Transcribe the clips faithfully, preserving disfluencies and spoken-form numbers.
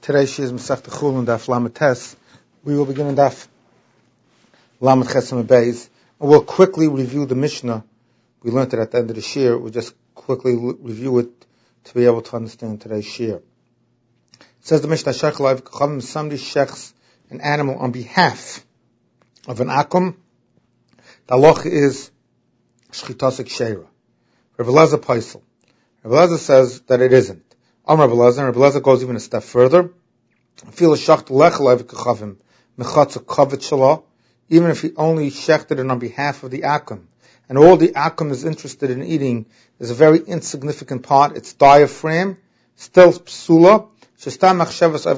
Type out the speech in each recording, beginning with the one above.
Today she is Masechta Chulin Daf Lamed Tes. We will begin in Daf Lamed Ches and Beis, and we'll quickly review the Mishnah. We learned it at the end of the Shir. We'll just quickly review it to be able to understand today's Shir. It says the Mishnah, somebody shechs an animal on behalf of an akum. The halacha is shchitasik sheira. Rav Elazar Paisel. Rav Elazar says that it isn't. Am Rav Elazar, and Rav Elazar goes even a step further. Even if he only shechted it on behalf of the akum, and all the akum is interested in eating is a very insignificant part, its diaphragm, still psula. So Rav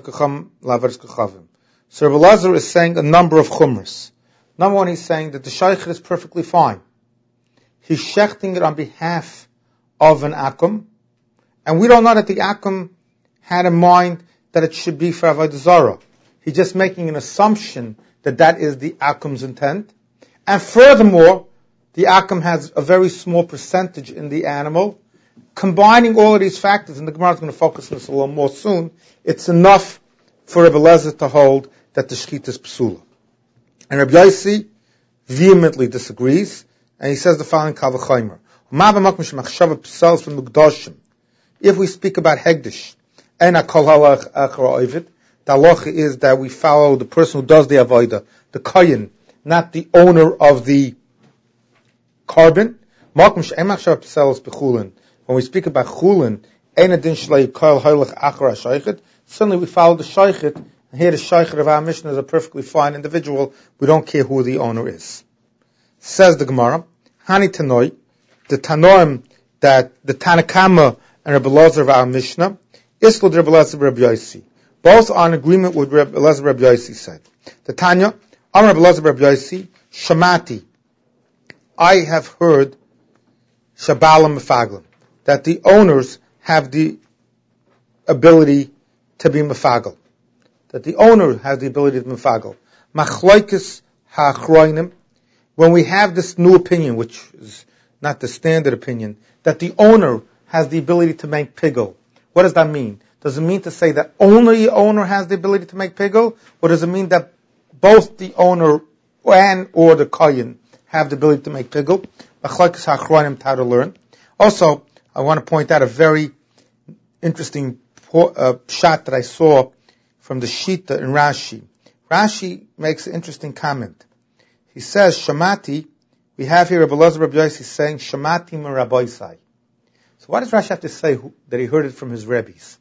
Elazar is saying a number of chumras. Number one, he's saying that the shaykh is perfectly fine. He's shechting it on behalf of an akum, and we don't know that the akum had in mind that it should be for Avodah Zarah. He's just making an assumption that that is the akum's intent. And furthermore, the akum has a very small percentage in the animal. Combining all of these factors, and the Gemara is going to focus on this a little more soon, it's enough for Rabbi Elazar to hold that the shechita is psula. And Rabbi Yossi vehemently disagrees, and he says the following Kavachaymer. If we speak about Hegdish, and a kol halach achar ovid, the halacha is that we follow the person who does the avodah, the kohen, not the owner of the carbon. When we speak about chulin, suddenly we follow the shaychet, and here the shaychet of our Mishnah is a perfectly fine individual. We don't care who the owner is. Says the Gemara, Hani Tanoi, the Tanoim that the Tanakama and Rabbi Elazar of our Mishnah, Islo Rabbi Elazar Rabbi Yossi. Both are in agreement with Rabbi Elazar Rabbi Yossi said. The Tanya, Am Rabbi Elazar Rabbi Yossi, Shamati. I have heard Shabalam Mefaglim, that the owners have the ability to be Mefagel. That the owner has the ability to be Mefagel. Machlaikis ha'achroinim. When we have this new opinion, which is not the standard opinion, that the owner has the ability to make pigel. What does that mean? Does it mean to say that only the owner has the ability to make pigel? Or does it mean that both the owner and or the kohen have the ability to make pigel? Machlokes ha'achronim, how to learn. Also, I want to point out a very interesting uh, shot that I saw from the Shita in Rashi. Rashi makes an interesting comment. He says, Shamati, we have here Rabbi Elazar Rabbi Yossi saying, Shamati min Rabbaisai. So why does Rashi have to say who, that he heard it from his Rebbes?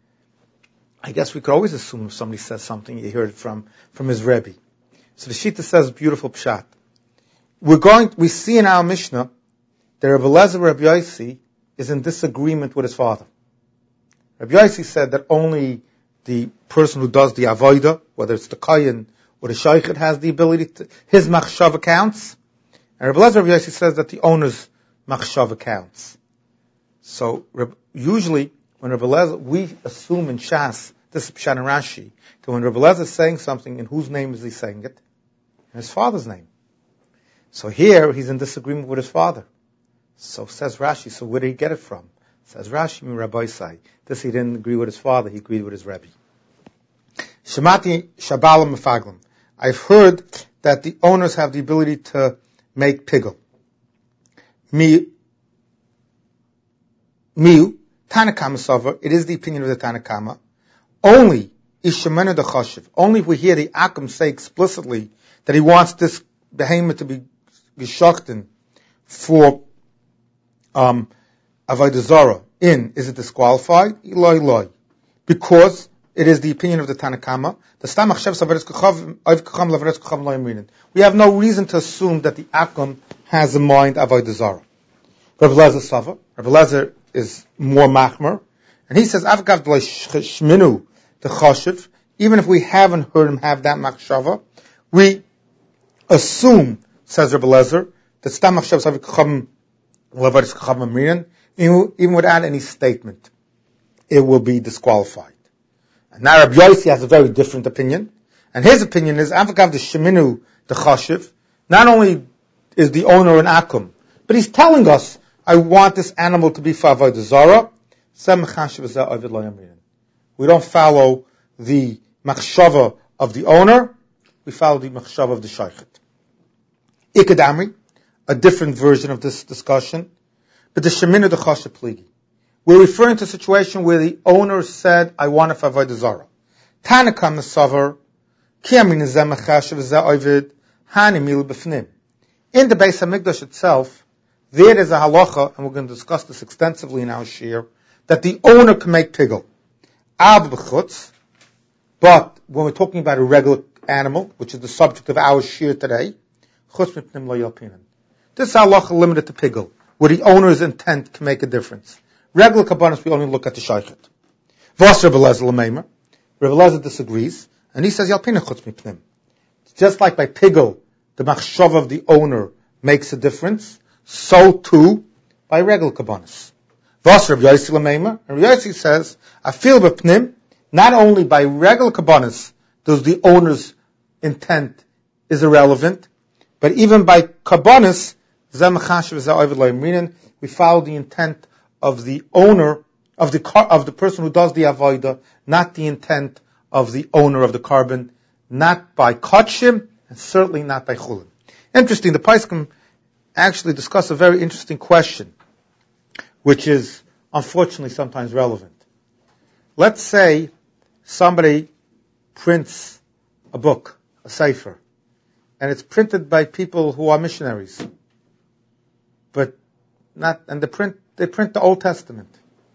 I guess we could always assume if somebody says something, he heard it from, from his Rebbe. So the Shita says, beautiful pshat. We're going, we see in our Mishnah that Rabbi Elazar Rabbi Yossi is in disagreement with his father. Rabbi Yossi said that only the person who does the avodah, whether it's the kohen or the shaychet, has the ability to, his machshava counts. And Rabbi Elazar Rabbi Yossi says that the owner's machshava counts. So usually when Rabbi Elazar, we assume in Shas, this is Pshat and Rashi, that when Rabbi Elazar is saying something, in whose name is he saying it? In his father's name. So here he's in disagreement with his father. So says Rashi, so where did he get it from? Says Rashi, mi Rabbi Sai. This he didn't agree with his father, he agreed with his Rebbe. Shemati Shabalam Mefaglim. I've heard that the owners have the ability to make pigel. Mi Miu, Tanakama Sover, it is the opinion of the Tanakama. Only Ishamena the Choshev. Only if we hear the Akum say explicitly that he wants this behemoth to be geshochten for um, Avodah Zarah in, is it disqualified? Eloi, Eloi. Because it is the opinion of the Tanakama. We have no reason to assume that the Akum has in mind Avodah Zarah. Rabbi Elazar Sava. Rabbi Elazar is more machmer, and he says, "Avgav shminu the choshev." Even if we haven't heard him have that machshava, we assume, says Rabbi Elazar, that stam machshav savi kacham levaris kacham amirin, even without any statement, it will be disqualified. And now Rabbi Yossi has a very different opinion, and his opinion is, "Avgav the shminu the choshev." Not only is the owner an akum, but he's telling us, I want this animal to be for Avodah Zarah. We don't follow the machshava of the owner, we follow the machshava of the shaychet. Ikad Amri, a different version of this discussion, but the Shemina de Chasha Pligi. We're referring to a situation where the owner said, I want a Avodah Zarah. Tanakam Nesavar, Ki Amri Nezeh Mechashav Zeh Ovid, Hani Mil B'fnim. In the Beis HaMikdash itself, there is a halacha, and we're going to discuss this extensively in our shir, that the owner can make pigel. Ab b'chutz, but when we're talking about a regular animal, which is the subject of our shir today, chutz mipnim lo yalpinan. This halacha limited to pigel, where the owner's intent can make a difference. Regular kabbanis, we only look at the shaychet. Vos Rebbe Lezer l'meimer, Rebbe Lezer disagrees, and he says yalpinan chutz mipnim. Just like by pigel, the machshava of the owner makes a difference, so too by regular kabbanis. Vos Rebbe Yossi l'meimer, and Rebbe Yossi says, afil b'pnim, not only by regular kabbanis does the owner's intent is irrelevant, but even by kabbanis, we follow the intent of the owner, of the car, of the person who does the avodah, not the intent of the owner of the carbon, not by kachim, and certainly not by chulin. Interesting, the Paiskim actually discuss a very interesting question, which is unfortunately sometimes relevant. Let's say somebody prints a book, a sefer, and it's printed by people who are missionaries, but not, and they print, they print the Old Testament.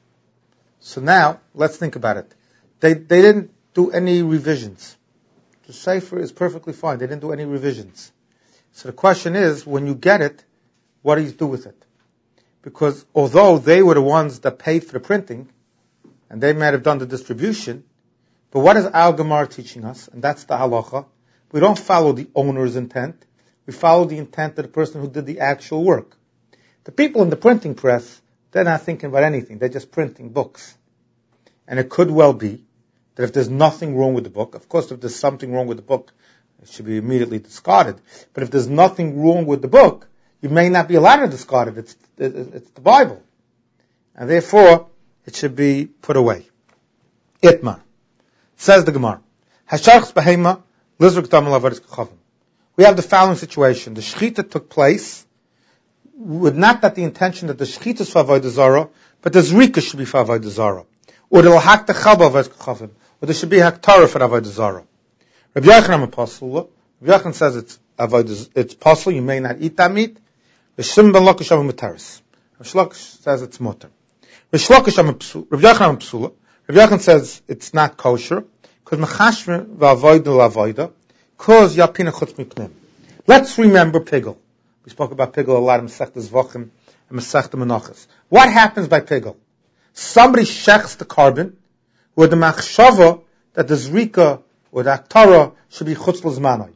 So now, let's think about it. They, they didn't do any revisions. The sefer is perfectly fine. They didn't do any revisions. So the question is, when you get it, what do you do with it? Because although they were the ones that paid for the printing, and they might have done the distribution, but what is our Gemara teaching us? And that's the halacha. We don't follow the owner's intent. We follow the intent of the person who did the actual work. The people in the printing press, they're not thinking about anything. They're just printing books. And it could well be that if there's nothing wrong with the book, of course if there's something wrong with the book, it should be immediately discarded. But if there's nothing wrong with the book, you may not be allowed to discard it. It's, it's the Bible. And therefore, it should be put away. Itmar. Says the Gemara. Hasharchs behema, lizruk dam lavaris kachavim. We have the following situation. The shechita took place with not that the intention that the shechita is for avodah zarah, but the zrika should be for avodah zarah. Or the lahak techal lavaris kachavim. Or there should be haktara for avodah zarah. Rabbi Yochanan Apostle, Rabbi Yochanan says it's avodah, it's possible, you may not eat that meat. Rishim ben Lakish Avu Mutaris. Rabbi Shlokish says it's mutter. Rabbi Shlokish Rabbi Yochanan Psula. Rabbi Yochanan says it's not kosher because mechashmer v'avoida l'avoida because yapina chutz mipnim. Let's remember pigel. We spoke about pigel a lot in Masechta Zvachim and Masechta Menachos. What happens by pigel? Somebody shechs the carbon with the machshava that the zrika or the aktara should be chutz l'zmanai.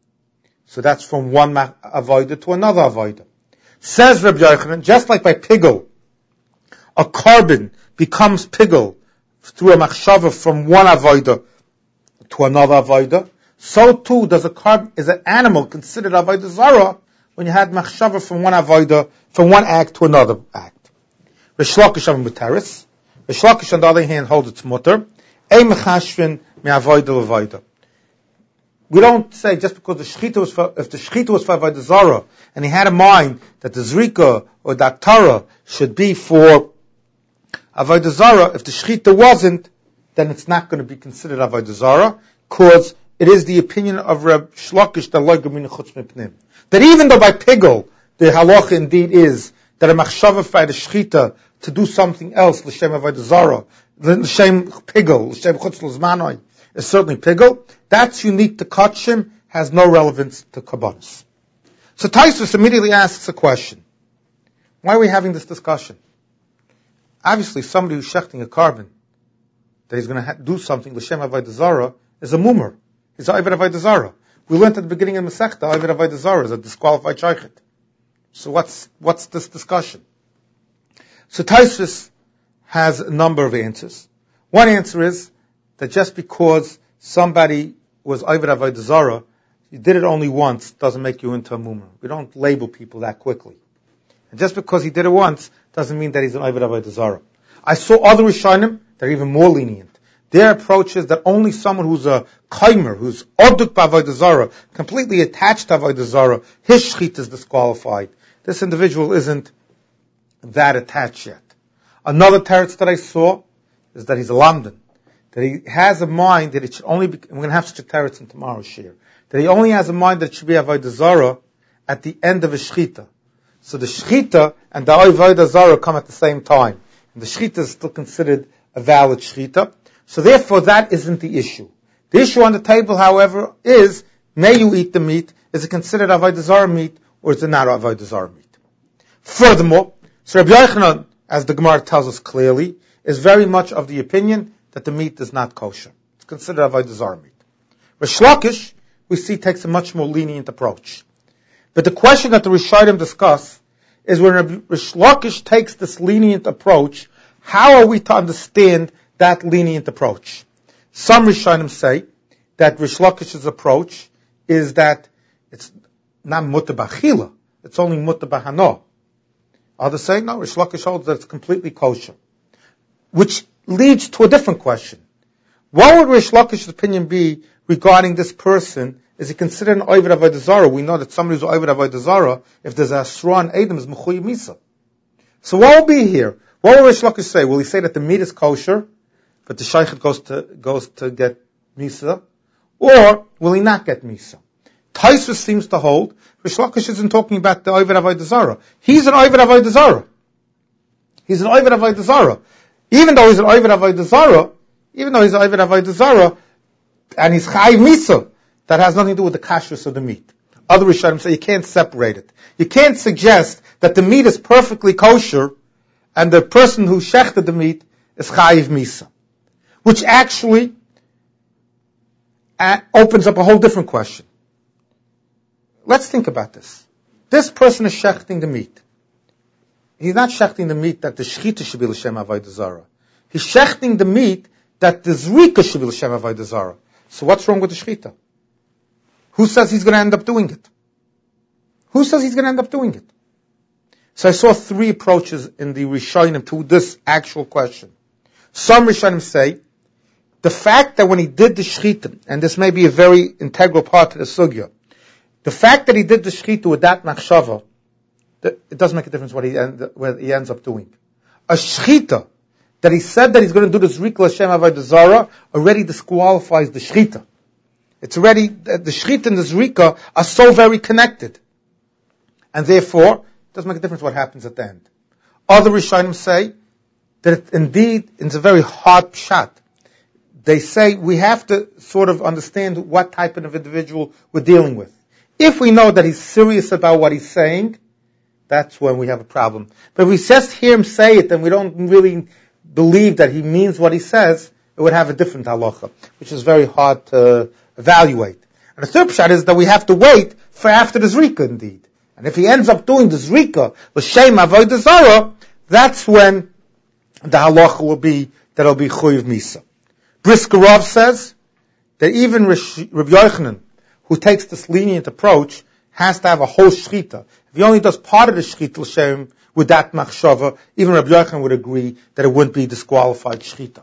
So that's from one avoida to another avoida. Says Rabbi Yochanan, just like by pigel, a carbon becomes pigel through a machshava from one avoida to another avoida, so too does a carbon, is an animal considered avodah zarah when you had machshava from one avoida, from one act to another act. Rish Lakish on Mutaris. Rish Lakish on the other hand holds its mutter. Ein mechashvin mi avoida l'avoida. We don't say just because the shechita was for, if the shechita was for avodah zarah, and he had in mind that the zrika or the aktara should be for avodah zarah, if the shechita wasn't, then it's not going to be considered avodah zarah, because it is the opinion of Reb Shlokish that lo gemina chutz mipnim. That even though by pigel, the halacha indeed is that a machshava for the shechita to do something else, l'shem avodah zarah, l'shem pigel, l'shem chutz l'zmanoi, is certainly pigel. That's unique to kachim, has no relevance to kabbanis. So Taisus immediately asks a question. Why are we having this discussion? Obviously, somebody who's shechting a carbon, that he's going to ha- do something, l'shem avodah zarah, is a mumar. He's a avodah avodah zarah. We learned at the beginning of Masechta, avodah avodah zarah is a disqualified shaychet. So what's, what's this discussion? So Taisus has a number of answers. One answer is that just because somebody was avodah avodah zarah, you did it only once, doesn't make you into a mumar. We don't label people that quickly. And just because he did it once, doesn't mean that he's an avodah avodah zarah. I saw other Rishonim that are even more lenient. Their approach is that only someone who's a kaimer, who's oduk b'avodah zarah, completely attached to avodah zarah, his shchita is disqualified. This individual isn't that attached yet. Another teretz that I saw is that he's a lamdan, that he has a mind that it should only be, we're going to have such a teretz in tomorrow's shir, that he only has a mind that it should be avodah zarah at the end of his shchita. So the shchita and the avodah zarah come at the same time. And the shchita is still considered a valid shchita. So therefore that isn't the issue. The issue on the table, however, is, may you eat the meat? Is it considered avodah zarah meat, or is it not avodah zarah meat? Furthermore, so Rabbi Yochanan, as the Gemara tells us clearly, is very much of the opinion that the meat is not kosher. It's considered avodah zarah meat. Rish Lakish, we see, takes a much more lenient approach. But the question that the Rishonim discuss is, when Rish Lakish takes this lenient approach, how are we to understand that lenient approach? Some Rishonim say that Rish Lakish's approach is that it's not mutter b'achila, it's only mutter b'hana. Others say, no, Rish Lakish holds that it's completely kosher. Which leads to a different question. What would Rish Lakish's opinion be regarding this person? Is he considered an Oved Avodah Zarah? We know that somebody who's Oved Avodah Zarah, if there's a Asra on Edom, is Mechuy Misa. So what will be here? What will Rish Lakish say? Will he say that the meat is kosher, but the Shaykhet goes to, goes to get Misa? Or will he not get Misa? Taisvus seems to hold, Rish Lakish isn't talking about the Oved Avodah Zarah. He's an Oved Avodah Zarah. He's an Oved Avodah Zarah. Even though he's an Oved Avodah Zarah, even though he's an Oved Avodah Zarah, and he's Chayiv Misa, that has nothing to do with the kashrus of the meat. Other Rishonim say you can't separate it. You can't suggest that the meat is perfectly kosher and the person who shechted the meat is chayiv misa. Which actually uh, opens up a whole different question. Let's think about this. This person is shechting the meat. He's not shechting the meat that the shechita should be l'shem avodah zarah. He's shechting the meat that the zrika should be l'shem avodah zarah. So what's wrong with the shechita? Who says he's going to end up doing it? Who says he's going to end up doing it? So I saw three approaches in the Rishonim to this actual question. Some Rishonim say, the fact that when he did the shechita, and this may be a very integral part of the sugya, the fact that he did the shechita with that machshava, it doesn't make a difference what he, end, what he ends up doing. A shechita, that he said that he's going to do the zrika l'shem avodah zarah, already disqualifies the shechita. It's already, the shechita and the zrika are so very connected. And therefore, it doesn't make a difference what happens at the end. Other Rishonim say that it, indeed, it's a very hard pshat. They say we have to sort of understand what type of individual we're dealing with. If we know that he's serious about what he's saying, that's when we have a problem. But if we just hear him say it and we don't really believe that he means what he says, it would have a different halacha, which is very hard to evaluate. And the third pshat is that we have to wait for after the zrika indeed. And if he ends up doing the zrika, l'shem avodah zarah, that's when the halacha will be that it'll be chuyev misa. Brisker Rav says that even Rabbi Yochanan, who takes this lenient approach, has to have a whole shechita. If he only does part of the shechita l'shem with that machshava, even Rabbi Yochanan would agree that it wouldn't be disqualified shechita.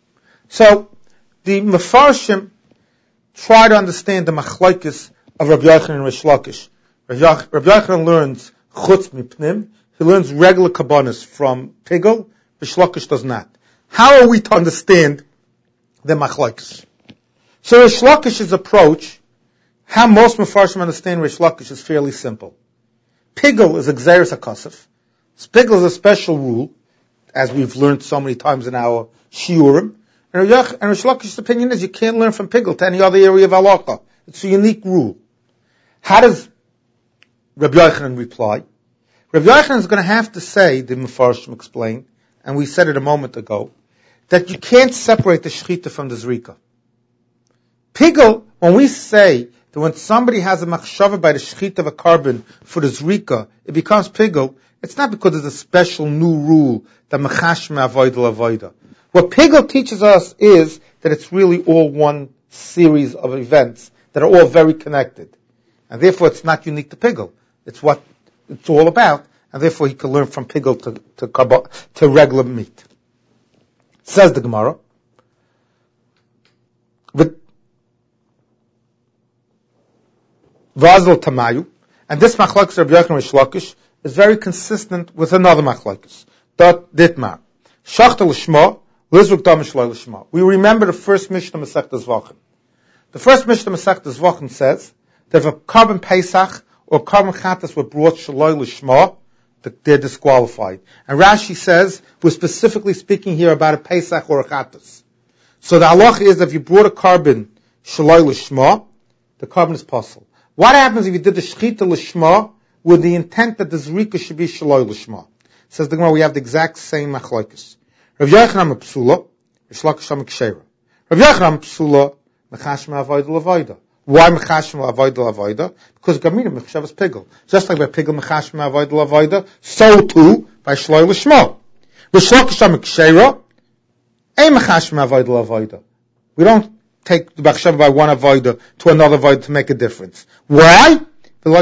So the Mefarshim try to understand the machlokes of Rabbi Yochanan and Rish Lakish. Rabbi Yochanan learns chutz mipnim. He learns regular kabbanis from Pigel. Rish Lakish does not. How are we to understand the machlokes? So Rish Lakish's approach, how most Mefarshim understand Rish Lakish, is fairly simple. Pigel is a gzeres hakasef. Pigel is a special rule, as we've learned so many times in our shiurim. And Rish Lakish's opinion is you can't learn from Pigel to any other area of halacha. It's a unique rule. How does Rabbi Yochanan reply? Rabbi Yochanan is going to have to say, the Mefarshim explain, and we said it a moment ago, that you can't separate the shechita from the zrika. Pigel, when we say that when somebody has a machshava by the shechita of a carbon for the zrika, it becomes pigel, it's not because there's a special new rule that mechashme avoida avoida. What Pigel teaches us is that it's really all one series of events that are all very connected. And therefore it's not unique to Pigel. It's what it's all about. And therefore he can learn from Pigel to, to, to regular meat. Says the Gemara, Vazel Tamayu, and this machlokes Rabbi Yochanan Rish Lakish is very consistent with another machlokes. Dot Ditmar. Shachta l'shma, lizruk dam shloi l'shma. We remember the first Mishnah Masechta Zvachim. The first Mishnah Masechta Zvachim says that if a carbon Pesach or carbon Chatas were brought shloi l'shma, they're disqualified. And Rashi says we're specifically speaking here about a Pesach or a Chatas. So the halacha is if you brought a carbon shloi l'shma, the carbon is possible. What happens if you did the shchita l'shma with the intent that the zrika should be shloi l'shma? Says the Gemara, we have the exact same machlokes. Rav Yochanan psula, Rish Lakish kshera. Rav Yochanan psula, mechashma avoida l'avoida. Why mechashma avoida l'avoida? Because Gamina mechashav is pigel. Just like by pigel mechashma avoida l'avoida, so too by shloi l'shma. Rish Lakish kshera, ein mechashma avoida l'avoida. We don't take the mechashav by one avoida to another avoida to make a difference. Why? Because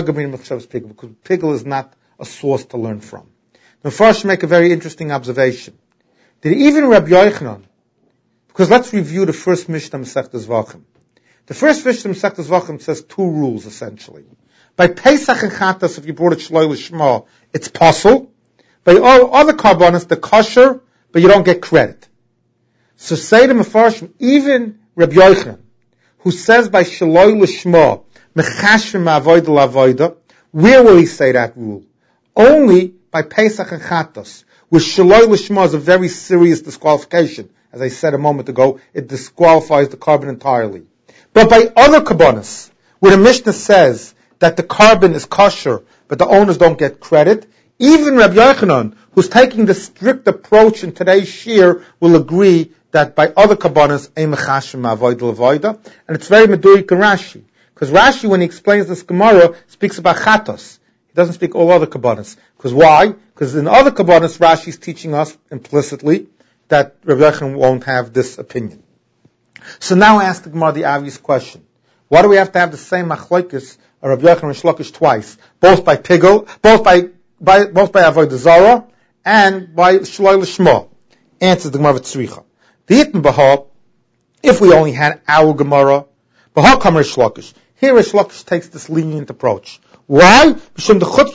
pigel is not a source to learn from. The first make a very interesting observation. Did even Rabbi Yochanan, because let's review the first Mishnah Masechta Zvachim. The first Mishnah Masechta Zvachim says two rules essentially. By Pesach and Chatas, if you brought it shloi l'shma, it's possible. By all other karbanos, the kosher, but you don't get credit. So say to Mefarshim, even Rabbi Yochanan, who says by shloi l'shma, mechashim avoida l'avoida, where will he say that rule? Only by Pesach and Chatas, which shloi l'shma is a very serious disqualification. As I said a moment ago, it disqualifies the carbon entirely. But by other karbanos, where the Mishnah says that the carbon is kosher, but the owners don't get credit, even Rabbi Yochanan, who's taking the strict approach in today's shir, will agree that by other karbanos, ein mechashim avoida l'avoida, and it's very medurik in Rashi. Because Rashi, when he explains this Gemara, speaks about chatos. He doesn't speak all other kabbanas. Because why? Because in other kabbanas, Rashi is teaching us implicitly that Rabbi Yochanan won't have this opinion. So now I ask the Gemara the obvious question. Why do we have to have the same machlokes of Rabbi Yochanan and Rish Lakish twice? Both by pigel, both by, by both by avodah zara, and by shloi l'shma. Answers the Gemara v'tzricha. The Yitn Baha, if we only had our Gemara, Baha come Rish Lakish. Here Rish Lakish takes this lenient approach. Why? Because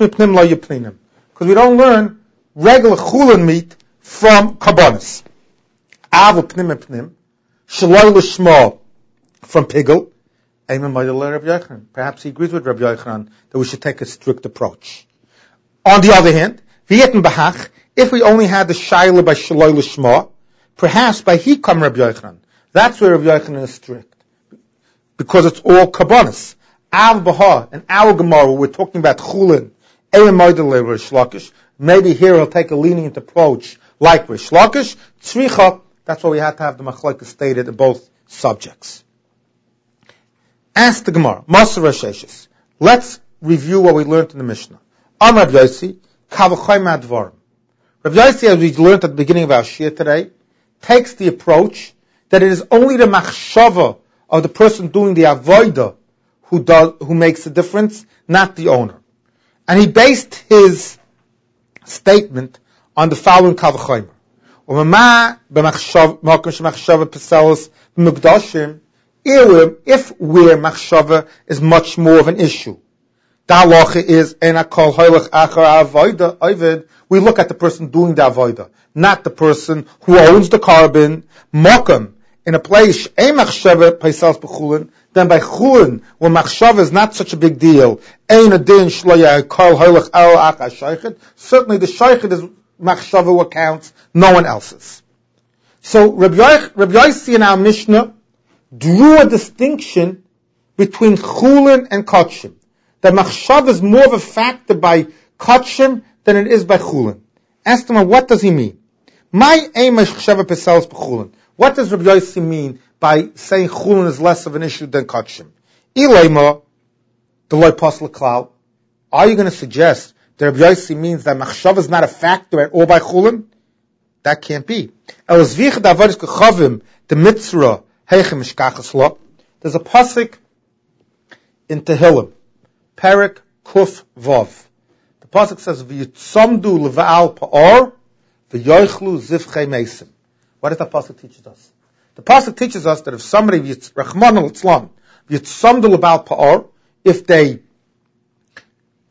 we don't learn regular chulin meat from karbanos. Avu pnim pnim, shloi l'shma from pigel. Perhaps he agrees with Rabbi Yochanan that we should take a strict approach. On the other hand, if we only had the shaila by shloi l'shma, perhaps by hikam Rabbi Yochanan. That's where Rabbi Yochanan is strict, because it's all karbanos. Av Baha, and our Gemara, we're talking about Chulin, Rish Lakish. Maybe here he'll take a lenient approach like Rish Lakish. Tzricha, that's why we had to have the machlokes stated in both subjects. Ask the Gemara, Masar Rasheshis. Let's review what we learned in the Mishnah. Am Rabbi Yossi, Kavachai Madvarim. Rabbi Yossi, as we learned at the beginning of our shir today, takes the approach that it is only the machshava of the person doing the avodah who does, who makes the difference, not the owner. And he based his statement on the following kavachomer. If where machshava is much more of an issue, the halacha is we look at the person doing the avodah, not the person who owns the carbon. Mokum in a place then by chulin, when machshava is not such a big deal, certainly the shaychid is machshava who counts, no one else's. So Rabbi Yossi in our Mishnah drew a distinction between chulin and kachim. That machshava is more of a factor by kachim than it is by chulin. Asked him, what does he mean? My aim is machshava pesels b'chulin. What does Rabbi Yossi mean by saying chulin is less of an issue than kachim? Ilayma, the loy pasla klal. Are you going to suggest that Rabbi Yossi means that machshava is not a factor at all by chulin? That can't be. There's a pasuk in Tehillim, Perek Kuf Vav. The pasuk says, "V'yitzamdu leva'al pa'or, v'yoichlu zivchei meisim." What does the pasuk teach us? The pasuk teaches us that if somebody, Rachman al-Islam, v'yitzamdu leva'al pa'or, if they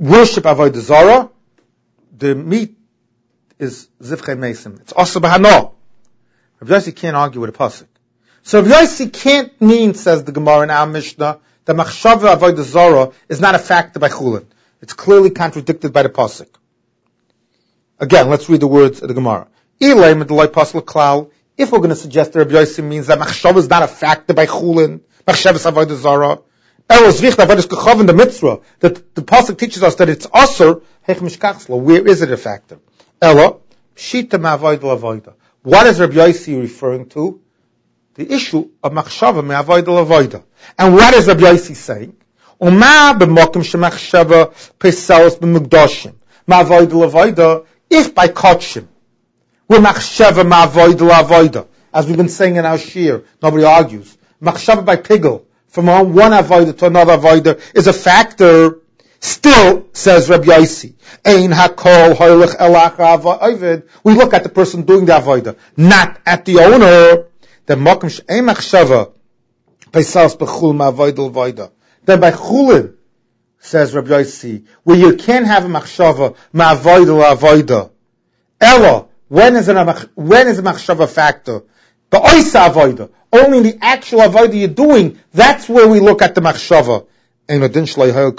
worship avodah zarah, the meat is zivchei mesim. It's also b'hano. Rabbi Yossi can't argue with a pasuk. So Rabbi Yossi can't mean, says the Gemara in our Mishnah, that machshava avodah zarah is not a factor by chulin. It's clearly contradicted by the pasuk. Again, let's read the words of the Gemara. If we're going to suggest that Rabbi Yossi means that machshava is not a factor by chulin, machshava is avodah zarah, the mitzvah, that the pasuk teaches us that it's asur, where is it a factor? Ella, shita ma'avodah l'avodah. What is Rabbi Yossi referring to? The issue of machshava me'avodah l'avodah. And what is Rabbi Yossi saying? Uma b'mokim shemachshava pesalos b'mugdoshim. Ma'avodah l'avodah, if by kotshim, we're machshava ma'avodah l'avodah. As we've been saying in our shir, nobody argues. Machshava by pigel, from one avodah to another avodah, is a factor. Still, says Rabbi Yossi, Ein hakol hoylech elach avodah. We look at the person doing the avodah, not at the owner. The mokum she'ein machshava pesalos b'chul ma'avodah l'avodah. Then by chulin, says Rabbi Yossi, where you can't have a machshava ma'avodah l'avodah. Ella, when is a when is a machshava factor? The oisa avodah, only in the actual avodah you're doing. That's where we look at the machshava. So then we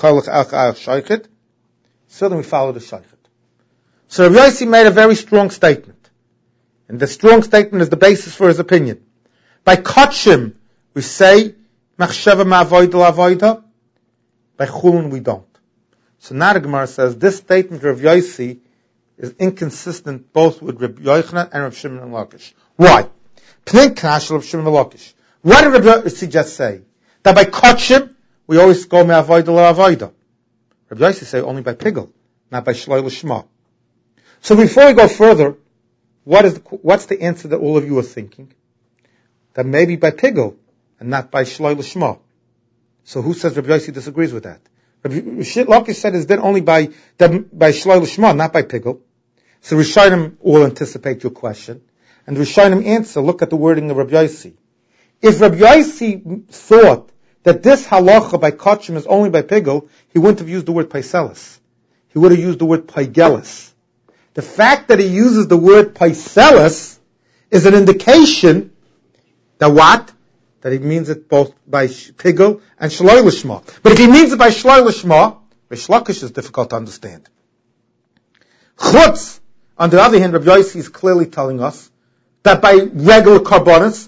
follow the shaykhet. So Rabbi Yossi made a very strong statement, and the strong statement is the basis for his opinion. By kotshim, we say machshava ma'avodah l'avodah. By chulin, we don't. So now the Gemara says this statement of Rabbi Yossi is inconsistent both with Rabbi Yochanan and Rabbi Shimon and Lakish. Why? What did Rabbi Yossi just say? That by kotshim, we always go me'avodah l'avodah. Rabbi Yossi say only by pigel, not by shloi l'shma. So before we go further, what is the, what's the answer that all of you are thinking? That maybe by pigel and not by shloi l'shma. So who says Rabbi Yossi disagrees with that? Rabbi Lakish said it's then only by by shloi l'shma, not by pigel. So Rishonim will anticipate your question, and Rishonim answer. Look at the wording of Rabbi Yossi. If Rabbi Yossi thought that this halacha by kotshim is only by pigel, he wouldn't have used the word paiselis. He would have used the word paigelis. The fact that he uses the word paiselis is an indication that what? That he means it both by pigel and shloi l'shma. But if he means it by shloi l'shma, Rish Lakish is difficult to understand. Chutz, on the other hand, Rabbi Yossi is clearly telling us that by regular karbonis,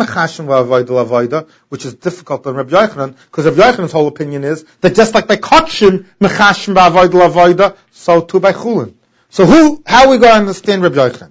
which is difficult on Rabbi Yochanan, because Rabbi Yochanan's whole opinion is that just like by kotshim mechashim ba'avodah l'avodah, so too by chulin. So who, how are we going to understand Rabbi Yochanan?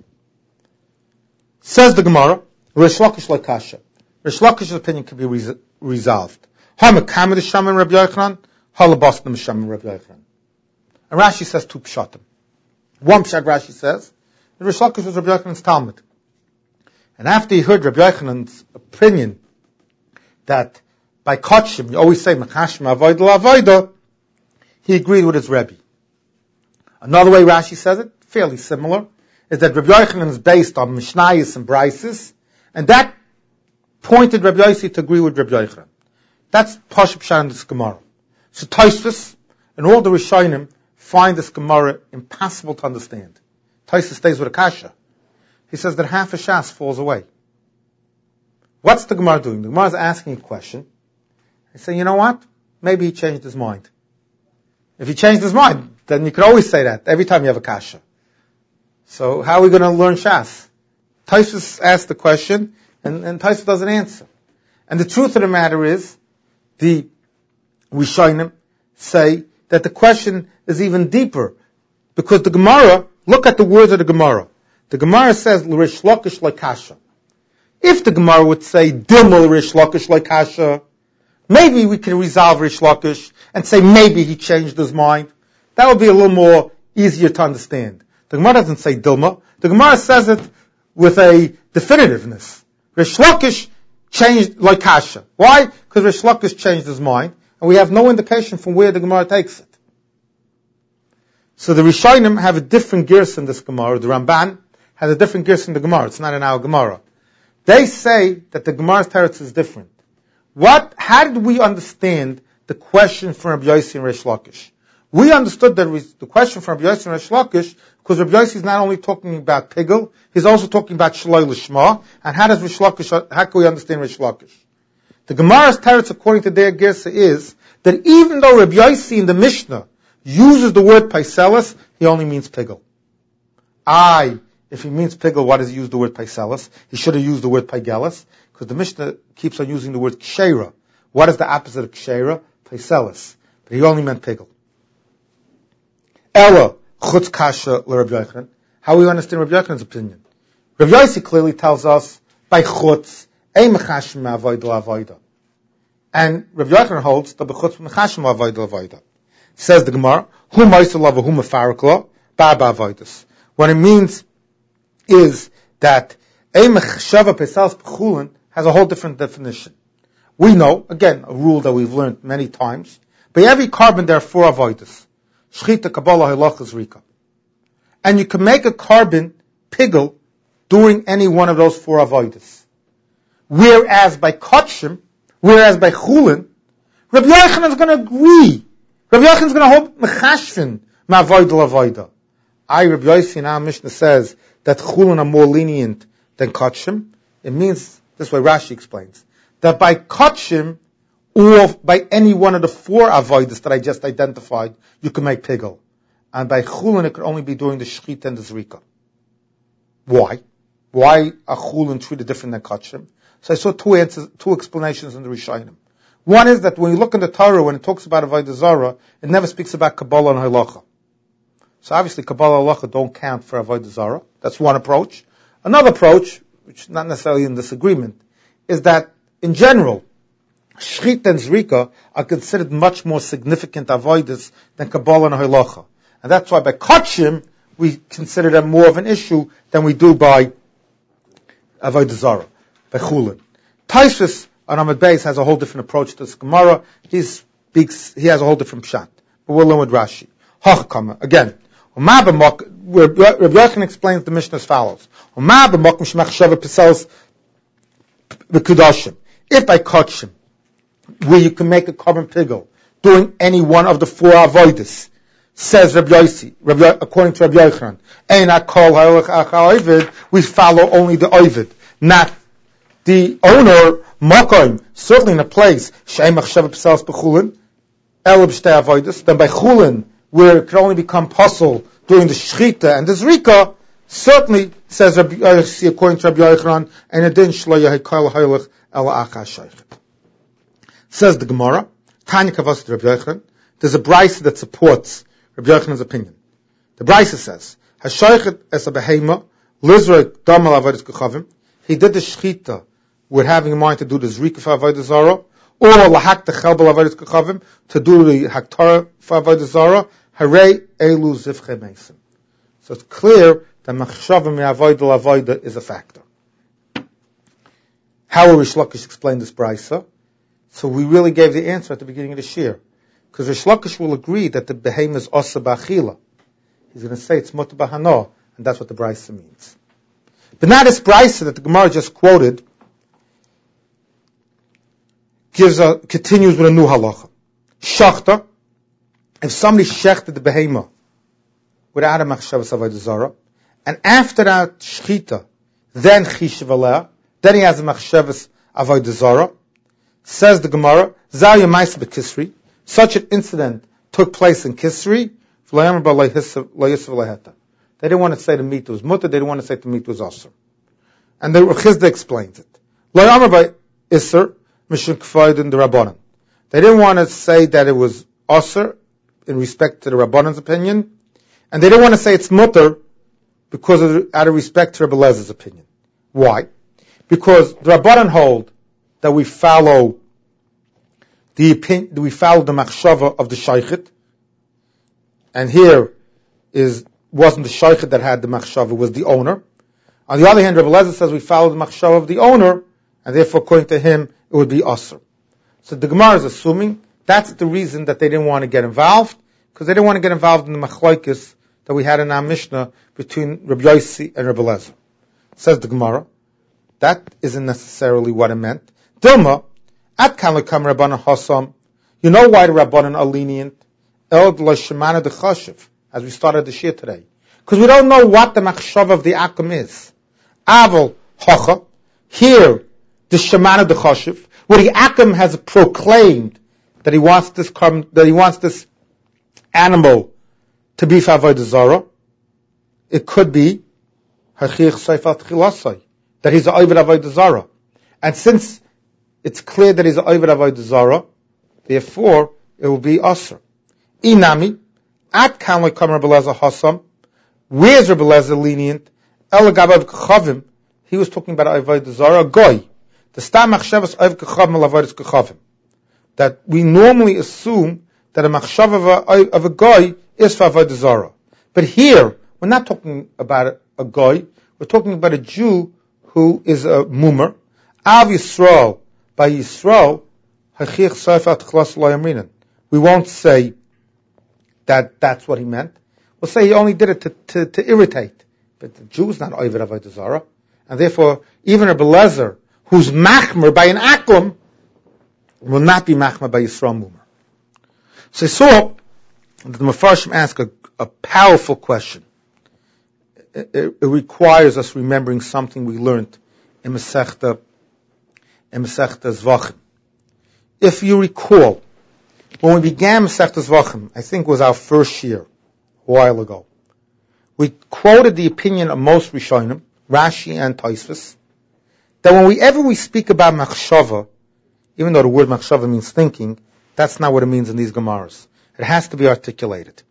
Says the Gemara, Rish Lakish like kasha. Rish Lakish's opinion can be res- resolved. Ha-mekamed shaman Rabbi Yochanan, ha-labasnim shaman Rabbi Yochanan. And Rashi says two pshatim. One pshat Rashi says, that Rish Lakish was Rabbi Yochanan's Talmud. And after he heard Rabbi Yochanan's opinion that by kotshim you always say mechashim avodah l'avodah, he agreed with his Rebbe. Another way Rashi says it, fairly similar, is that Rabbi Yochanan is based on Mishnayos and Brises, and that pointed Rabbi Yossi to agree with Rabbi Yochanan. That's Pashup Pshat in this Gemara. So Tosfos and all the Rishonim find this Gemara impossible to understand. Tosfos stays with a kasha. He says that half a shas falls away. What's the Gemara doing? The Gemara is asking a question. He's saying, you know what? Maybe he changed his mind. If he changed his mind, then you could always say that every time you have a kasha. So how are we going to learn shas? Tosfos asked the question, and, and Tosfos doesn't answer. And the truth of the matter is, the Rishonim say that the question is even deeper, because the Gemara, look at the words of the Gemara. The Gemara says, L'rish Lakish l'kasha. If the Gemara would say, Dilma l'rish Lakish l'kasha, maybe we can resolve Rish Lakish and say maybe he changed his mind. That would be a little more easier to understand. The Gemara doesn't say Dilma. The Gemara says it with a definitiveness. Rish Lakish changed l'kasha. Why? Because Rish Lakish changed his mind, and we have no indication from where the Gemara takes it. So the Rishonim have a different gears in this Gemara. The Ramban has a different gears in the Gemara. It's not in our Gemara. They say that the Gemara's teretz is different. What? How did we understand the question from Rabbi Yossi and Rish Lakish? We understood that the question from Rabbi Yossi and Reish Lakish, because Rabbi Yossi is not only talking about Pigel, he's also talking about Shaloi Lishma, and how does Reish Lakish, how can we understand Reish Lakish? The Gemara's teretz, according to their Gersa, is that even though Rabbi Yossi in the Mishnah uses the word Paiselis, he only means Pigel. I, if he means Pigel, why does he use the word Paiselis? He should have used the word Paigelis, because the Mishnah keeps on using the word Kshera. What is the opposite of Kshera? Paiselis. But he only meant Pigel. Ella, Chutz Kasha le Rabbi Yochanan. How we understand Rabbi Yochanan's opinion? Rabbi Yossi clearly tells us, by Chutz, Ein Mechashim Avodah L'Avodah. And Rabbi Yochanan holds that B'chutz Mechashim Avodah L'Avodah. Says the Gemara, Hu Ma'isel Lava Hu Mefarik Lo, Ba'ba Avodas. What it means is that Ein Mechashava Pesals B'chulin has a whole different definition. We know, again, a rule that we've learned many times, by every carbon there are four avodas. Shchita, Kabbalah, Halachas, Rika. And you can make a carbon pigel during any one of those four avodas. Whereas by Kotshim, whereas by Chulin, Rabbi Yochanan is going to agree. Rabbi Yochanan is going to hold Mechashvin, Ma'avoida L'Avoida. I, Rabbi Yossi in our Mishnah says that Chulin are more lenient than Kotshim. It means, this way Rashi explains, that by Kotshim, or by any one of the four avodas that I just identified, you can make pigel. And by Chulin, it could only be during the Shechita and the Zrika. Why? Why are Chulin treated different than Kotshim? So I saw two answers, two explanations in the Rishonim. One is that when you look in the Torah, when it talks about Avodah Zarah, it never speaks about Kabbalah and Halacha. So obviously Kabbalah and Halacha don't count for Avodah Zarah. That's one approach. Another approach, which is not necessarily in disagreement, is that in general, Shechita and Zrika are considered much more significant avodas than Kabbalah and Halacha. And that's why by Kotshim, we consider them more of an issue than we do by Avodah Zarah, by Chulin. Taisvis on Amud Beis has a whole different approach to this Gemara. He speaks, he has a whole different pshat. But we'll learn with Rashi. Hachakama, again. Rabbi Yochanan explains the Mishnah as follows. If by Kotshim, where you can make a carbon pigel doing any one of the four avodas, says Rabbi Yossi, Rabbi, according to Rabbi Yochanan, Eina kol ha'olech achal ovid, we follow only the ovid, not the owner, makom, certainly in a place, she'em achshav p'sals b'chulin, el b'shtei avodas, then by chulin, where it can only become possible during the shechita and the zrika, certainly, says Rabbi Yossi, according to Rabbi Yochanan, and it didn't shlo yahei kol ha'olech el achal shaykh. Says the Gemara, Tanya Kavas to Rabbi Yochanan, there's a brisa that supports Rabbi Yochanan's opinion. The brisa says, Hashoichet es a behema, lizroi damal avodas kechavim, he did the shechita with having in mind to do the zrika for avodas zara, or lahak the chelbel avodas kechavim, to do the haktara for avodas zara, harei elu zivche meisim. So it's clear that machshavim me'avodah l'avodah is a factor. How will Reish Lakish explain this brisa? So we really gave the answer at the beginning of the shir. Because Reish Lakish will agree that the behem is osa b'achila. He's going to say it's muta b'hano, and that's what the brisa means. But now this brisa that the Gemara just quoted gives a, continues with a new halacha. Shachta, if somebody shechted the behema without a machshavas avodah zara, and after that shchita, then chishav aleh, then he has a machshavas avodah zara, says the Gemara, Zayya Maisa B'Kisri, such an incident took place in Kisri, they didn't want to say the meat was mutter, they didn't want to say the meat was asr. And the Chizda explains it. They didn't want to say that it was asr in respect to the Rabbanan's opinion, and they didn't want to say it's mutter because of, out of respect to Rebbe Lezer's opinion. Why? Because the Rabbanan hold that we follow the opinion, we follow the machshava of the shaykhet, and here is wasn't the shaykhet that had the machshava, was the owner. On the other hand, Rebbe Lezer says we follow the machshava of the owner, and therefore, according to him, it would be asr. So the Gemara is assuming that's the reason that they didn't want to get involved, because they didn't want to get involved in the machlokes that we had in our Mishnah between Rebbe Yossi and Rebbe Lezer. Says the Gemara, that isn't necessarily what it meant. Dilma, at kan lekam Rabbanan hasam, you know why the Rabbanan are lenient El Shemana de Choshev, as we started the shir today. Because we don't know what the machshava of the akum is. Aval Hocha, here, the Shemana de Choshev, where the akum has proclaimed that he wants this that he wants this animal to be for Avodah Zarah. It could be Hachich Seifat Chilasai, that he's an Oived Avodah Zarah. And since it's clear that he's an Oived Avodah Zarah, therefore it will be Asr. Inami, at Kan Kamar Belezer Hassam, where's Rabbi Lezer lenient? El Gabav Kechavim, he was talking about Avodah Zarah, Goy. The Stam Machshavas Oiv Kechavim al Avodah Kechavim. That we normally assume that a Machshav of a, of a Goy is for Avodah Zarah. But here, we're not talking about a Goy, we're talking about a Jew who is a Mumer. Av Yisrael, by Yisrael, Hachich Seifat Chlas Lo Yamrinan. We won't say that that's what he meant. We'll say he only did it to, to, to irritate. But the Jew is not Oived Avodah Zarah. And therefore, even a Belezer, who's Machmer by an Akum, will not be Machmer by Yisrael Mumer. So I saw that the Mefarshim ask a, a powerful question. It, it, it requires us remembering something we learned in Masechta, in Masechta Zvachim. If you recall, when we began Masechta Zvachim, I think it was our first year, a while ago, we quoted the opinion of most Rishonim, Rashi and Tosfos, that whenever we speak about Machshava, even though the word Machshava means thinking, that's not what it means in these Gemaras. It has to be articulated.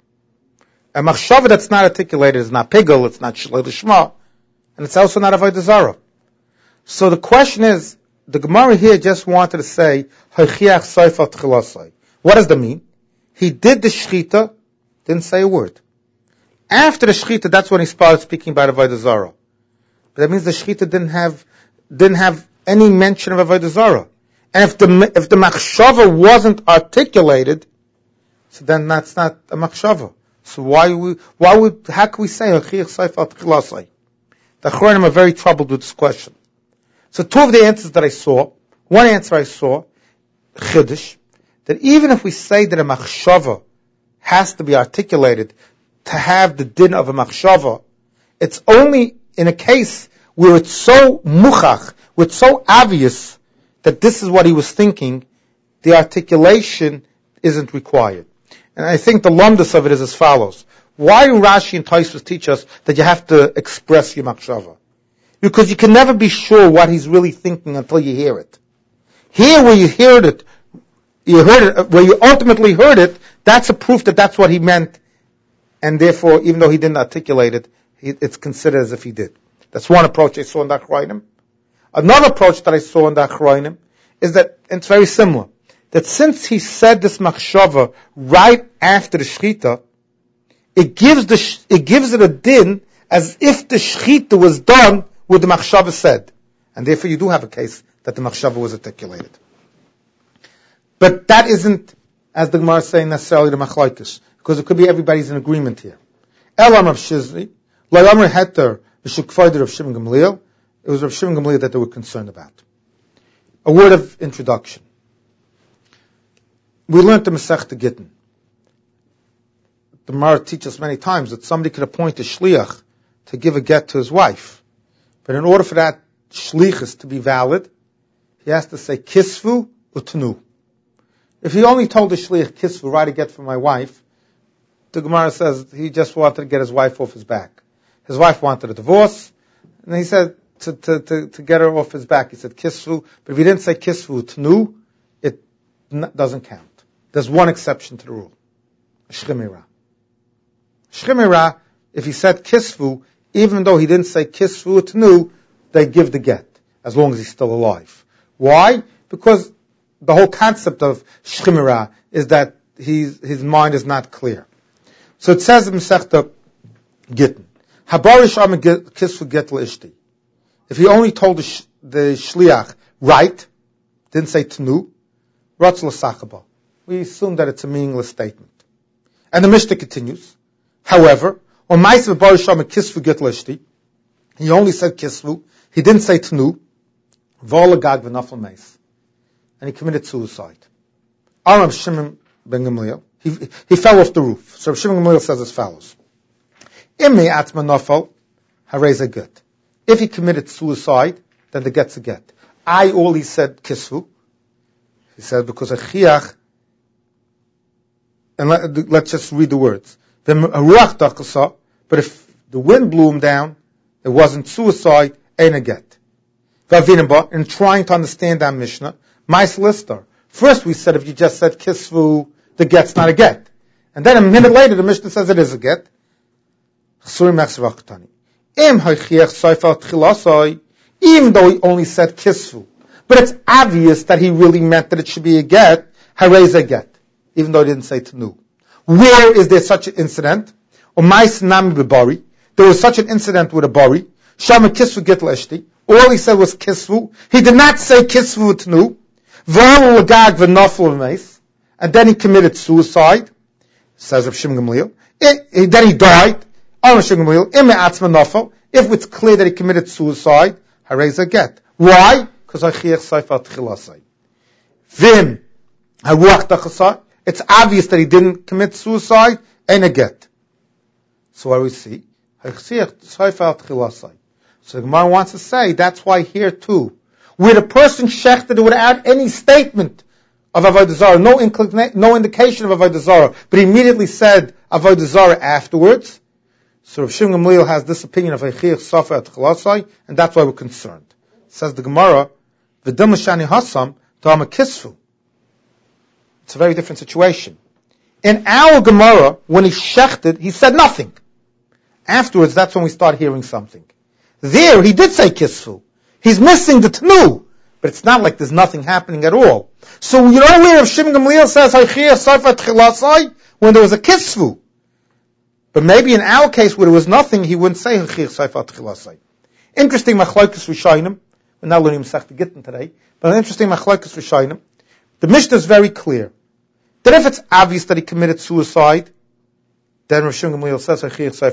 A Machshava that's not articulated is not Pigel, it's not Shlei Lishma, and it's also not Avodah Zarah. So the question is, the Gemara here just wanted to say, Hachiach Seifat Chilasai. What does that mean? He did the Shechita, didn't say a word. After the Shechita, that's when he started speaking about Avodah Zarah. But that means the Shechita didn't have, didn't have any mention of Avodah Zarah. And if the, if the Machshava wasn't articulated, so then that's not a Machshava. So why we, why would, how can we say, Hachiach Seifat Chilasai? The Achronim are very troubled with this question. So two of the answers that I saw, one answer I saw, Chiddush, that even if we say that a Machshava has to be articulated to have the din of a Machshava, it's only in a case where it's so muchach, where it's so obvious that this is what he was thinking, the articulation isn't required. And I think the lumdus of it is as follows. Why do Rashi and Tosfos teach us that you have to express your Machshava? Because you can never be sure what he's really thinking until you hear it. Here where you heard it, you heard it, where you ultimately heard it, that's a proof that that's what he meant, and therefore, even though he didn't articulate it, it's considered as if he did. That's one approach I saw in the Achronim. Another approach that I saw in the Achronim is that, and it's very similar, that since he said this Machshava right after the Shechita, it gives the, it gives it a din as if the Shechita was done what the Machshava said. And therefore you do have a case that the Machshava was articulated. But that isn't, as the Gemara is saying, necessarily the Machlokes, because it could be everybody's in agreement here. Elam Rav Shizri, Lo'amr Heter, V'shukfayder of Shimon Gamliel, it was Rav Shimon Gamliel that they were concerned about. A word of introduction. We learned the Masechta Gittin. The Gemara teaches us many times that somebody could appoint a shliach to give a get to his wife. But in order for that shlichus to be valid, he has to say kisvu utnu. If he only told the shliach kisvu, write a get for my wife, the Gemara says he just wanted to get his wife off his back. His wife wanted a divorce, and he said to, to, to, to get her off his back, he said kisvu, but if he didn't say kisvu utnu, it n- doesn't count. There's one exception to the rule. Shchimera. Shchimera, if he said kisvu, even though he didn't say kisvu utnu, they give the get, as long as he's still alive. Why? Because the whole concept of shchimera is that he's, his mind is not clear. So it says in Masechta Gittin, Habarish am kisvu get l'ishti. If he only told the, sh- the shliach right, didn't say tnu, ratz l'sachaba. We assume that it's a meaningless statement. And the Mishnah continues. However, on Ma'aseh Habarish am kisvu get l'ishti, he only said kisvu, he didn't say tnu, and he committed suicide. Aram Shimon ben Gamliel, he, he fell off the roof. So Shimon Gamliel says as follows. Imi atma nafal, harez a get. If he committed suicide, then the get's a get. I only said kisvu. He said because a chiach, and let, let's just read the words. But if the wind blew him down, it wasn't suicide, ain't a get. In trying to understand that Mishnah, my solicitor, first we said if you just said kisvu, the get's not a get. And then a minute later the Mishnah says it is a get. Even though he only said kisvu, but it's obvious that he really meant that it should be a get, harez a get, even though he didn't say tanu. Where is there such an incident? There was such an incident with a bari. Shama kisvu get leshti. All he said was kisvu. He did not say kisvu tanu. And then he committed suicide. Says Rav Shimon Gamliel. Then he died. If it's clear that he committed suicide, harez a get. Why? Because Vim haruach dachasai. It's obvious that he didn't commit suicide, and a get. So what do we see? So the Gemara wants to say, that's why here too, where the person shechted without any statement of Avodah Zarah, no, inclina- no indication of Avodah Zarah, but he immediately said Avodah Zarah afterwards. So Rav Shimon Gamliel has this opinion of Heichiach Safat Chilasai, and that's why we're concerned. Says the Gemara, V'dim l'shani hasam ta'ama kisfu. It's a very different situation. In our Gemara, when he shechted, he said nothing. Afterwards, that's when we start hearing something. There, he did say kisfu. He's missing the tanu. But it's not like there's nothing happening at all. So you know where Shimon Gamliel says, when there was a kisfu. But maybe in our case, where there was nothing, he wouldn't say interesting machlokes Rishonim. We're not learning Masechta Gittin today. But an interesting machlokes Rishonim. The Mishnah is very clear. That if it's obvious that he committed suicide, then Rav Shimon Gamliel says,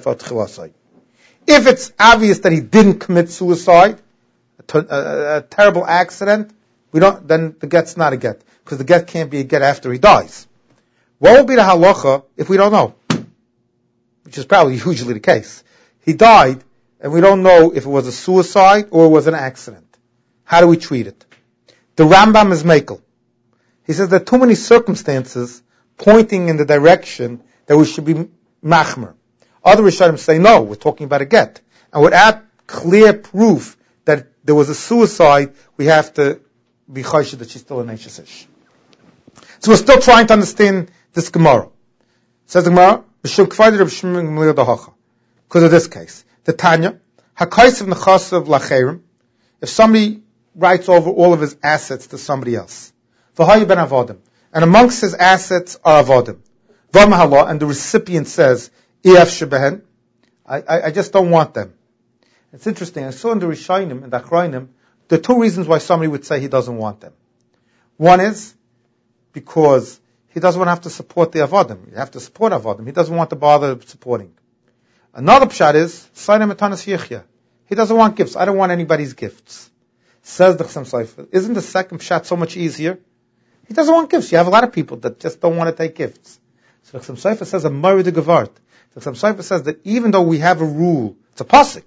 if it's obvious that he didn't commit suicide, a, t- a, a terrible accident, we don't, then the get's not a get. Because the get can't be a get after he dies. What will be the halacha if we don't know? Which is probably usually the case. He died, and we don't know if it was a suicide or it was an accident. How do we treat it? The Rambam is makel. He says there are too many circumstances pointing in the direction that we should be machmer. Other Rishonim say, no, we're talking about a get. And without clear proof that there was a suicide, we have to be choshed that she's still an Eishes Ish. So we're still trying to understand this Gemara. Says the Gemara, because of this case. The Tanya, Hakaisav Nechasav Lacherim, if somebody writes over all of his assets to somebody else, V'hayu ben avodim, and amongst his assets are avodim, V'mahala, and the recipient says, Ef shebehen, I, I, I just don't want them. It's interesting, I saw in the Rishonim and the Achronim, there are two reasons why somebody would say he doesn't want them. One is because he doesn't want to have to support the avodim. You have to support avodim. He doesn't want to bother supporting. Another pshat is, he doesn't want gifts. I don't want anybody's gifts. Says the Chassam Sofer. Isn't the second pshat so much easier? He doesn't want gifts. You have a lot of people that just don't want to take gifts. So the Chassam Sofer says a mari de gevart. The Chassam Sofer says that even though we have a rule, it's a pasuk,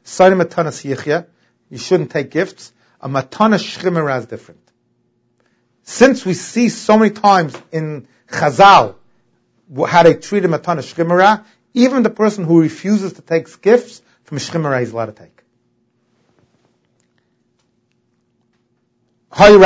you shouldn't take gifts, a matana shchimera is different. Since we see so many times in Chazal how they treat a matana shchimera, even the person who refuses to take gifts from shchimera is allowed to take. It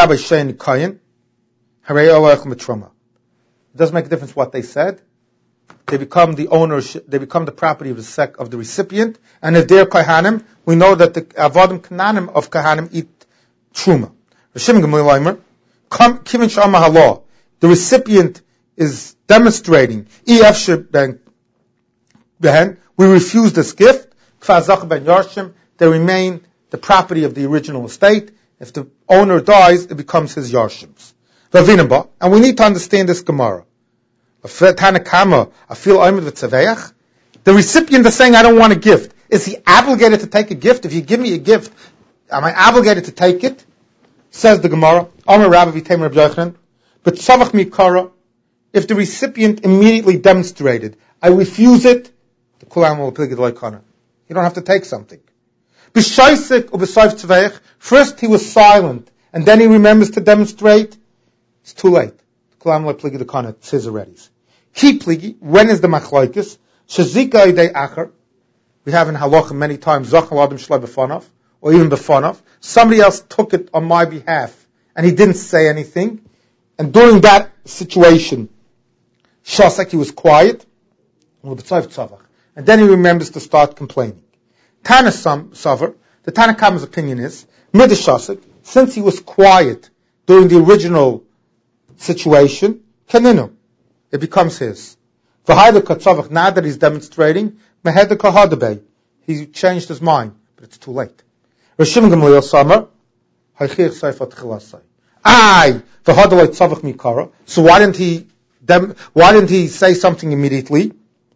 doesn't make a difference what they said. They become the ownership, they become the property of the sec, of the recipient, and if they're kohanim, we know that the avodim kananim of kohanim eat truma. The recipient is demonstrating, we refuse this gift, they remain the property of the original estate. If the owner dies, it becomes his yarshims. And we need to understand this Gemara. The recipient is saying, I don't want a gift. Is he obligated to take a gift? If you give me a gift, am I obligated to take it? Says the Gemara, but if the recipient immediately demonstrated, I refuse it, the kulam will pligid loikana. You don't have to take something. First he was silent, and then he remembers to demonstrate. It's too late. Kulam will pligid loikana. It's his already. Ki pligi. When is the machlokes? Shezika idei acher. We have in halacha many times zachal adam shloi befanov, or even befanov. Somebody else took it on my behalf, and he didn't say anything. And during that situation, Shasek, he was quiet, and then he remembers to start complaining. Tana Savar, the Tanakama's opinion is, Mid Shasek, since he was quiet during the original situation, Kaninu, it becomes his. V'hayda Katzavach, now that he's demonstrating, Meheda Kahadabay, he changed his mind, but it's too late. Rishim Gamliel Samar, Haychir Seifat Chilasai. Aye, v'hadalay tzavach mikara. So why didn't he? Dem, why didn't he say something immediately?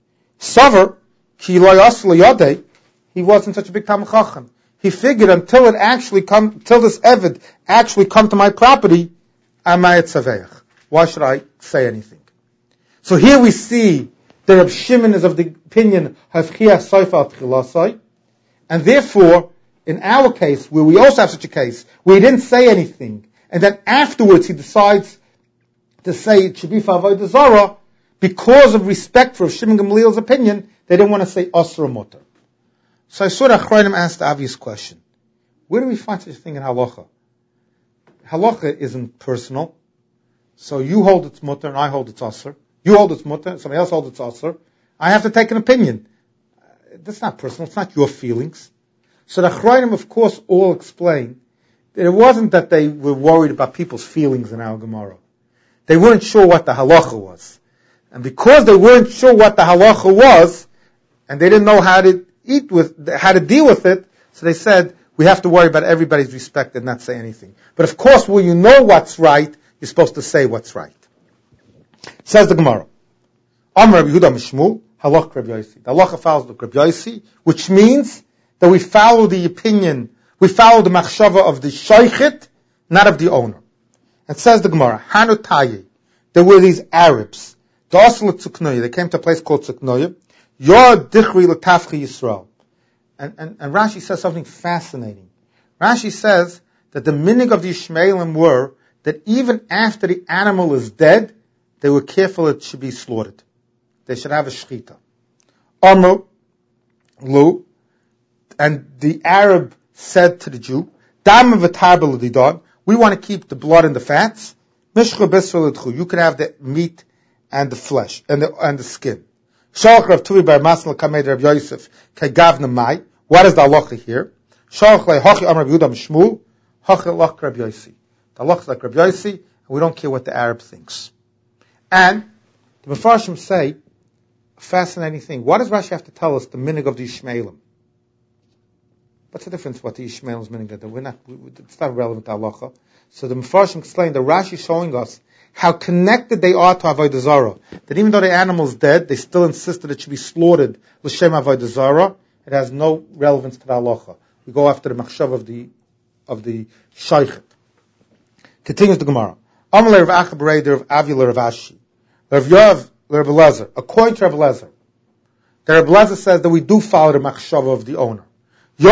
Savar ki lo yasle yadei. He wasn't such a big Talmid Chacham. He figured until it actually come, till this evid actually come to my property, amayet saveach. Why should I say anything? So here we see that Reb Shimon is of the opinion havchia soifat chilasai, and therefore, in our case, where we also have such a case, where he didn't say anything. And then afterwards he decides to say it should be for Avodah Zarah, because of respect for Shimon Gamliel's opinion, they didn't want to say Asra Mutter. So I saw that Achronim asked the obvious question. Where do we find such a thing in Halacha? Halacha isn't personal. So you hold it's Mutter and I hold it's Asr. You hold it's Mutter, somebody else holds it's Asr. I have to take an opinion. That's not personal, it's not your feelings. So the Achronim, of course, all explain it wasn't that they were worried about people's feelings in our Gemara. They weren't sure what the halacha was. And because they weren't sure what the halacha was, and they didn't know how to eat with, how to deal with it, so they said, we have to worry about everybody's respect and not say anything. But of course, when you know what's right, you're supposed to say what's right. Says the Gemara, Amar Rabbi Yehuda Mishmul, halach Rabbi Yossi. The halacha follows the Rabbi Yossi, which means that we follow the opinion We follow the machshava of the shaykhit, not of the owner. And says the Gemara, Hanu Tayi, there were these Arabs, they came to a place called Tzuknoya, Yor Dichri L'Tafchi Yisrael. And, and, and Rashi says something fascinating. Rashi says that the minig of the Ishmaelim were that even after the animal is dead, they were careful it should be slaughtered. They should have a shechita. Amru, Lu, and the Arab said to the Jew, Dam v'tarbel l'didon, we want to keep the blood and the fats. Mishcha b'sel l'dchu, you can have the meat and the flesh and the and the skin. Shalach Rav Tuvi bar Masna l'kamed Rav Yosef kegavna mai. What is the halacha here? Shalach le'hochi Amar Yehuda Mishmul hochi lach Rav Yossi. The halacha is like Rav Yossi, and we don't care what the Arab thinks. And the Mefarshim say a fascinating thing. What does Rashi have to tell us the minig of the Ishmaelim? What's the difference what the Ishmaelim is meaning? That we're not, we, it's not relevant to halacha. So the Mefarshim explained that Rashi is showing us how connected they are to Avodah Zarah. That even though the animal is dead, they still insist that it should be slaughtered l'shem Avodah Zarah. It has no relevance to the halacha. We go after the machshav of the of the shaykhet. Continues the Gemara. Amalei Rav Acha Bereder of Avila Rav Ashi. Rav Yav Rav Elazar. According to Rav Elazar, the Rav Elazar says that we do follow the machshav of the owner. If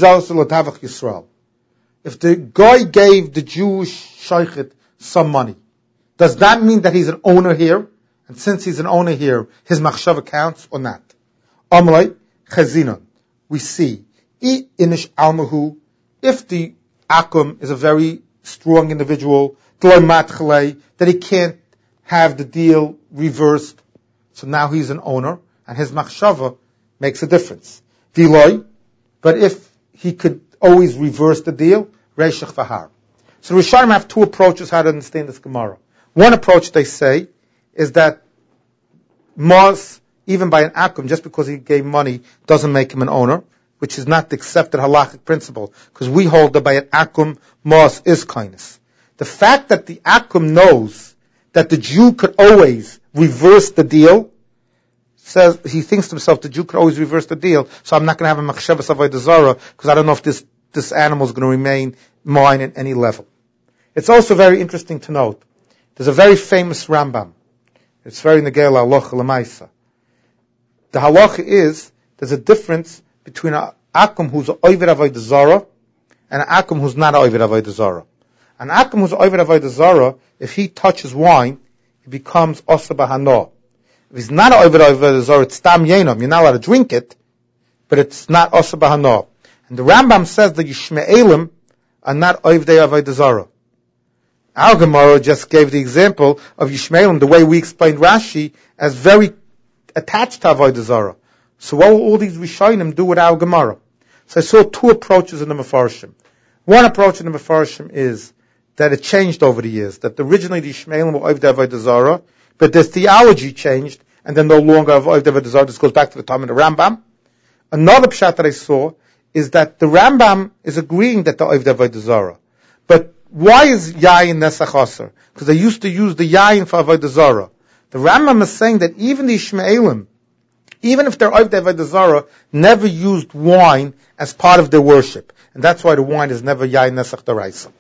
the guy gave the Jewish shaykhit some money, does that mean that he's an owner here? And since he's an owner here, his machshava counts or not? Amalei chazinon. We see, inish almahu, if the akum is a very strong individual, that he can't have the deal reversed, so now he's an owner, and his machshava makes a difference. Viloi, but if he could always reverse the deal, reishach v'har. So the Rishonim have two approaches how to understand this Gemara. One approach, they say, is that Mos, even by an akum, just because he gave money, doesn't make him an owner, which is not the accepted halachic principle, because we hold that by an akum, Mos is kindness. The fact that the akum knows that the Jew could always reverse the deal, says, he thinks to himself, the Jew could always reverse the deal, so I'm not going to have a machshavas avodah zarah, because I don't know if this, this animal is going to remain mine at any level. It's also very interesting to note, there's a very famous Rambam, It's very negel halacha l'maisa. The halacha is, there's a difference between an akum who's an oived avodah zara and an akum who's not an oived avodah zara. An akum who's an oived avodah zara, if he touches wine, it becomes osa b'hano. If he's not an oived avodah zara, it's stam yenom. You're not allowed to drink it, but it's not osa b'hano. And the Rambam says that Yishmaelim are not oivdei avodah zara. Our Gemara just gave the example of Yishmaelim, the way we explained Rashi, as very attached to avodah zara. So what will all these Rishonim do with our Gemara? So I saw two approaches in the Mefarshim. One approach in the Mefarshim is that it changed over the years, that originally the Yishmaelim were oivdei avodah zara, but their theology changed, and they're no longer oivdei avodah zara. This goes back to the time of the Rambam. Another pshat that I saw is that the Rambam is agreeing that the oivdei avodah zara. But why is yayin nesach aser? Because they used to use the yayin for avodah zara. The Rambam is saying that even the Yishmaelim, even if they're oivdei avodah zara, never used wine as part of their worship, and that's why the wine is never yayin nesach daraisa.